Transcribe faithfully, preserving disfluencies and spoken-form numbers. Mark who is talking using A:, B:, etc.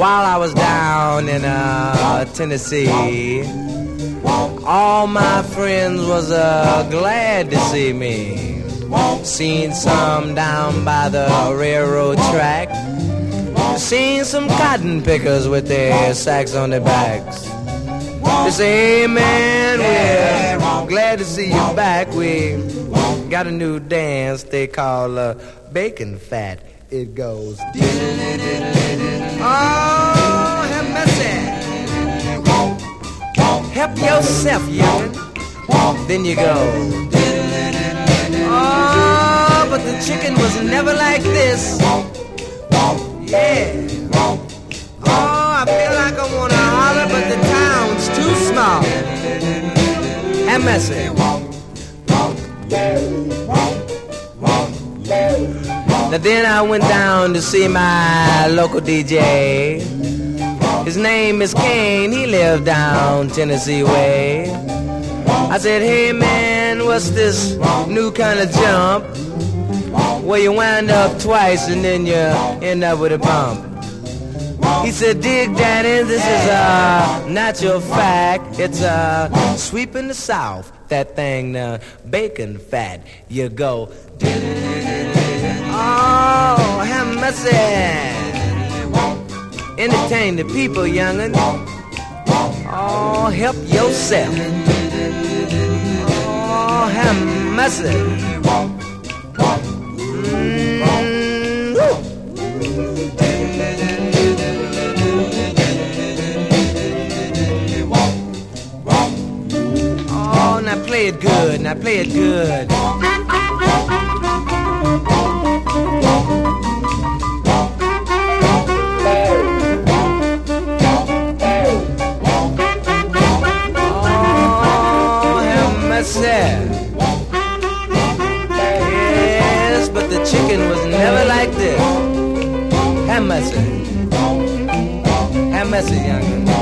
A: while I was down in uh, Tennessee, all my friends was uh, glad to see me. Seen some down by the railroad track. Seen some cotton pickers with their sacks on their backs. They say, hey man, we're glad to see you back. We got a new dance they call uh, bacon fat. It goes. Oh, have mercy. Help yourself, youngin'. Then you go. Oh, but the chicken was never like this. Yeah. Oh, I feel like I wanna holler, but the town's too small. Have mercy. Now then I went down to see my local D J. His name is Kane, he lived down Tennessee way. I said, hey man, what's this new kind of jump? Where you wind up twice and then you end up with a bump. He said, dig daddy, this is a natural fact. It's a sweep in the south, that thing, uh, bacon fat. You go, oh, have mercy. Entertain the people, young'un. Oh, help yourself. Oh, have mercy. Mm, woo. Oh, now play it good. Now play it good. Yes, but the chicken was never like this. Have mercy. Have mercy, youngin'.